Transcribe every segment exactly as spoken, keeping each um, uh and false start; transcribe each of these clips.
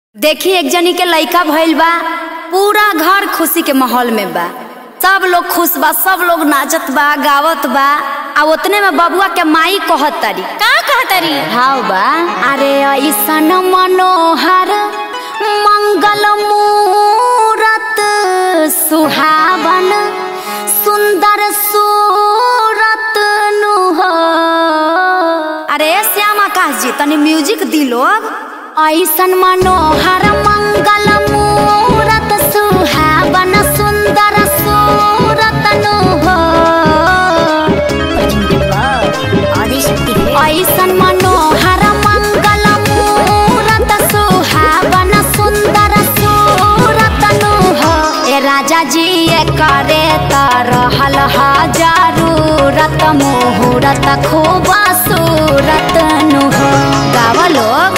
देखी एक जनी के लइका भइल बा, पूरा घर खुशी के माहौल में बा। सब लोग खुश बा, सब लोग नाचत बा, गावत बा। आ उतने में बबुआ के माई कहत तारी का कहतरी हाउ बा, अरे ऐसन मनोहर मंगल मूरत सुहावन सुंदर सूरत नु हो। अरे श्याम आकाश जी तनी म्यूजिक दी लोग। ऐसन मनोहर मंगल मूरत सुहावन सुंदर सूरत नु हो। ऐसन मनोहर मंगल मूरत सुहावन सुंदर सूरत नु हो। ए राजा जी ये करे त रहल ह जरूरत मुहूर्त खूब सूरत नु हो। गावा लोग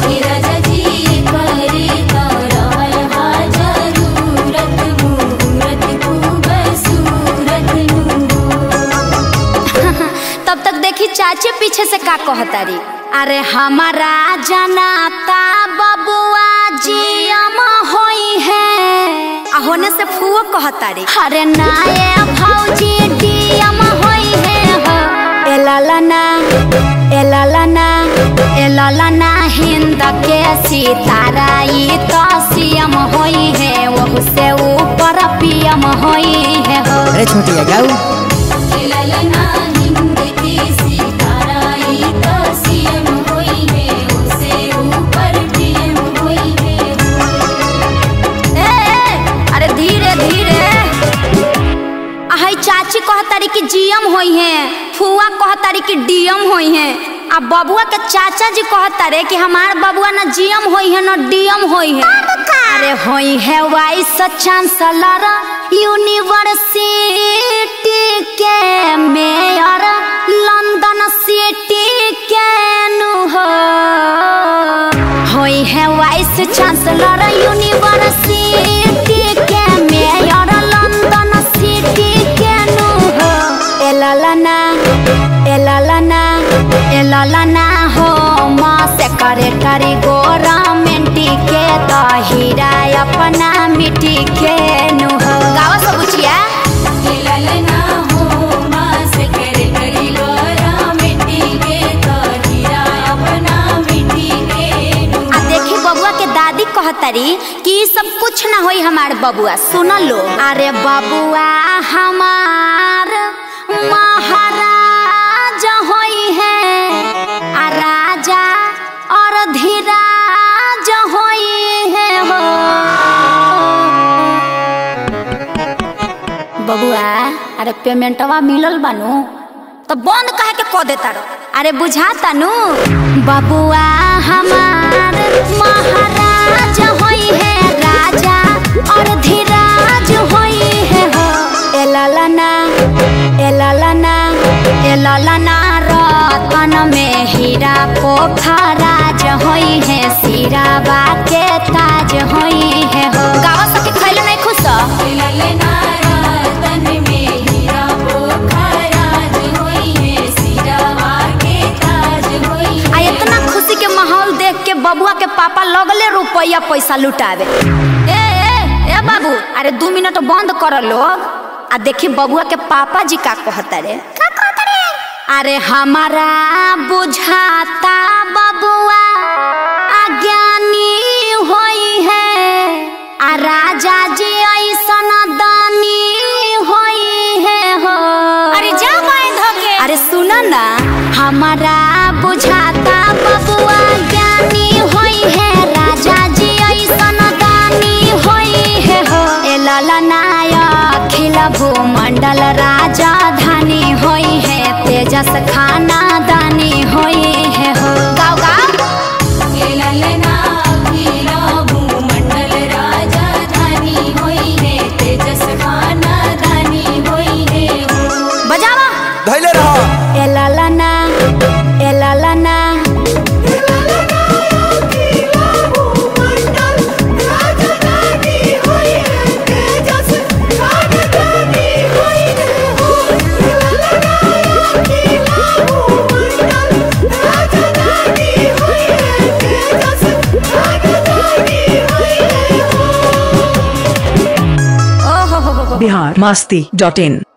देखी चाचे पीछे से का कहतारी, अरे हमारा जनाता बबुआ जी अमा होई है। आ होने से फुओ कहतारी, अरे नाये भौजी डी अमा होई है हो। ए ललना ए ललना ए ललना हिंद के सितारा ई तो सीएम होई है, वो से ऊपर पीएम होई है हो। अरे छोटी गाऊ चाची कहतारी कि जीएम होई है, फुआ कहतारी कि डीएम होई है। आ बबुआ के चाचा जी कहतारे कि हमार बबुआ ना जीएम होई है ना डीएम होई है। अरे होई है वाइस चांसलर यूनिवर्सिटी के मेयर लंदन सिटी के नु हो। होई है वाइस चांसलर यूनिवर्सिटी के मेयर लंदन सिटी ललना ए ललना ए ललना हो माँ से करे करी गवर्नमेंट के तो हीरा अपना मिट्टी के नु हो। गावा सब बुचिया ए ललना हो माँ से करे करी गवर्नमेंट के तो हीरा अपना मिट्टी के नु। आ देखी बबुआ के दादी कहतारी कि सब कुछ ना होई हमार बबुआ। सुन लो, अरे बबुआ हमार महाराज होई है, आ राजा और धीराज होई है हो। बबुआ अरे पेमेंटवा मिलल बानू तो बंद कहे के कह देता रो। अरे बुझाता नु बबुआ हमार महाराज होई है, राजा और धीराज होई है हो। ए ललना ए ललना ए ललना रतन में हीरा पोखराज होई है, सिरावा के ताज होई है हो। गावा सके खैले नहीं खुश ए ललना रतन में हीरा पोखराज होई है, सिरावा के ताज होई है। आ इतना खुशी के माहौल देख के बबुआ के पापा लगले रुपया पैसा लुटावे। ए ए ए बाबू अरे दो मिनट बंद कर लोग। आ देखी बबुआ के पापा जी का कहता रे का कहता रे, अरे हमारा बुझाता बबुआ अज्ञानी होई है, आ राजा जी ऐसन दानी होई है हो। अरे जा माय धके अरे सुना ना, हमारा बुझाता बबुआ ज्ञानी होई है, राजा जी ऐसन दानी होई है हो। ए ललना अखिल भूमंडल राजधानी होई है, तेजस खाना दानी होई है हो। गाओ गाओ बिहार मस्ती डॉट इन।